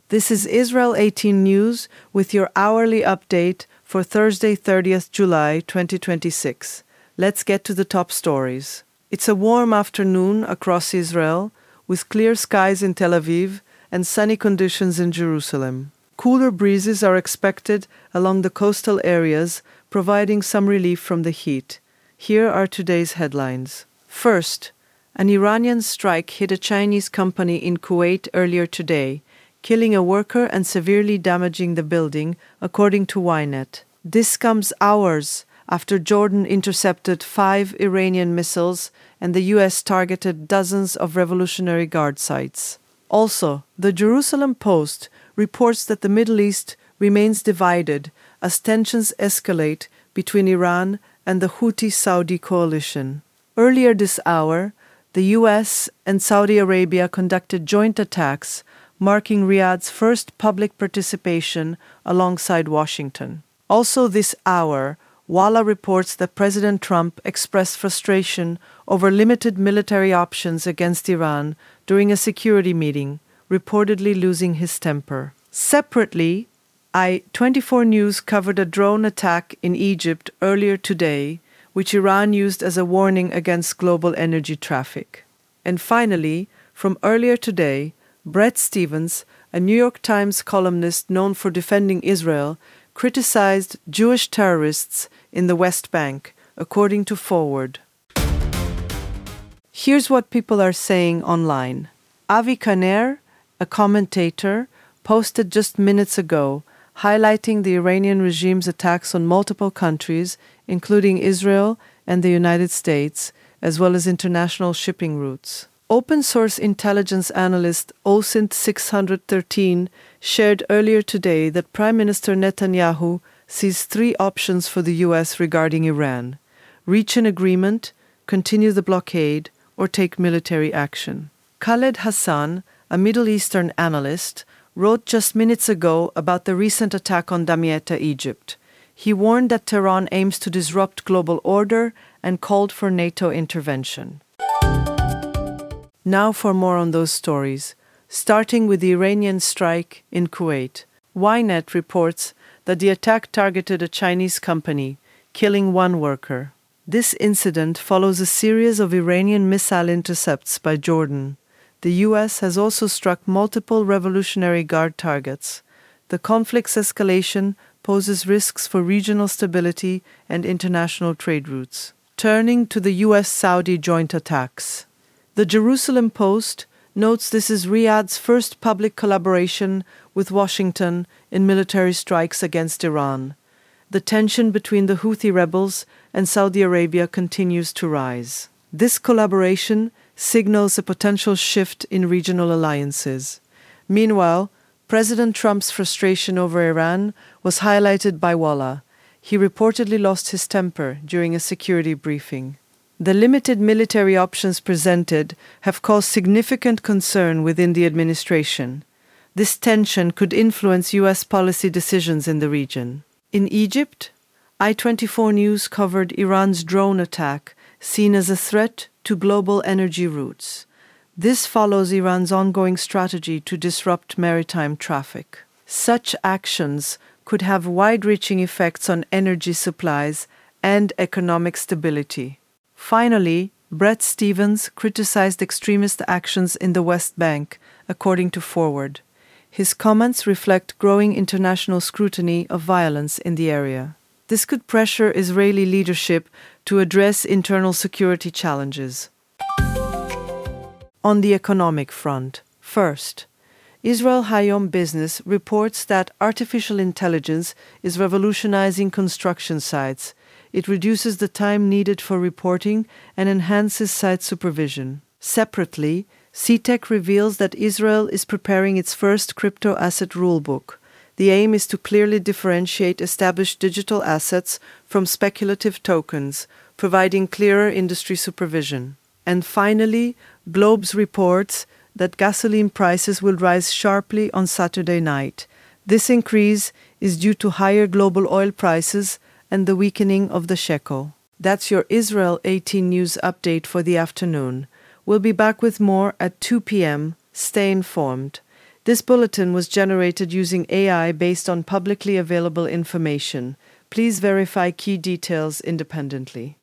This is Israel 18 News with your hourly update for Thursday, 30th July 2026. Let's get to the top stories. It's a warm afternoon across Israel, with clear skies in Tel Aviv and sunny conditions in Jerusalem. Cooler breezes are expected along the coastal areas, providing some relief from the heat. Here are today's headlines. First, an Iranian strike hit a Chinese company in Kuwait earlier today, killing a worker and severely damaging the building, according to Ynet. This comes hours after Jordan intercepted 5 Iranian missiles and the U.S. targeted dozens of Revolutionary Guard sites. Also, the Jerusalem Post reports that the Middle East remains divided as tensions escalate between Iran and the Houthi-Saudi coalition. Earlier this hour, the U.S. and Saudi Arabia conducted joint attacks, marking Riyadh's first public participation alongside Washington. Also this hour, Walla reports that President Trump expressed frustration over limited military options against Iran during a security meeting, reportedly losing his temper. Separately, I-24 News covered a drone attack in Egypt earlier today, which Iran used as a warning against global energy traffic. And finally, from earlier today, Bret Stephens, a New York Times columnist known for defending Israel, criticized Jewish terrorists in the West Bank, according to Forward. Here's what people are saying online. Avi Kaner, a commentator, posted just minutes ago, highlighting the Iranian regime's attacks on multiple countries, including Israel and the United States, as well as international shipping routes. Open-source intelligence analyst OSINT 613 shared earlier today that Prime Minister Netanyahu sees 3 options for the U.S. regarding Iran: reach an agreement, continue the blockade, or take military action. Khaled Hassan, a Middle Eastern analyst, wrote just minutes ago about the recent attack on Damietta, Egypt. He warned that Tehran aims to disrupt global order and called for NATO intervention. Now for more on those stories, starting with the Iranian strike in Kuwait. Ynet reports that the attack targeted a Chinese company, killing 1 worker. This incident follows a series of Iranian missile intercepts by Jordan. The U.S. has also struck multiple Revolutionary Guard targets. The conflict's escalation poses risks for regional stability and international trade routes. Turning to the U.S.-Saudi joint attacks. The Jerusalem Post notes this is Riyadh's first public collaboration with Washington in military strikes against Iran. The tension between the Houthi rebels and Saudi Arabia continues to rise. This collaboration signals a potential shift in regional alliances. Meanwhile, President Trump's frustration over Iran was highlighted by Walla. He reportedly lost his temper during a security briefing. The limited military options presented have caused significant concern within the administration. This tension could influence U.S. policy decisions in the region. In Egypt, I-24 News covered Iran's drone attack, seen as a threat to global energy routes. This follows Iran's ongoing strategy to disrupt maritime traffic. Such actions could have wide-reaching effects on energy supplies and economic stability. Finally, Bret Stephens criticized extremist actions in the West Bank, according to Forward. His comments reflect growing international scrutiny of violence in the area. This could pressure Israeli leadership to address internal security challenges. On the economic front, first, Israel Hayom Business reports that artificial intelligence is revolutionizing construction sites. It reduces the time needed for reporting and enhances site supervision. Separately, CTEC reveals that Israel is preparing its first crypto asset rulebook. The aim is to clearly differentiate established digital assets from speculative tokens, providing clearer industry supervision. And finally, Globes reports that gasoline prices will rise sharply on Saturday night. This increase is due to higher global oil prices and the weakening of the shekel. That's your Israel 18 News update for the afternoon. We'll be back with more at 2 p.m. Stay informed. This bulletin was generated using AI based on publicly available information. Please verify key details independently.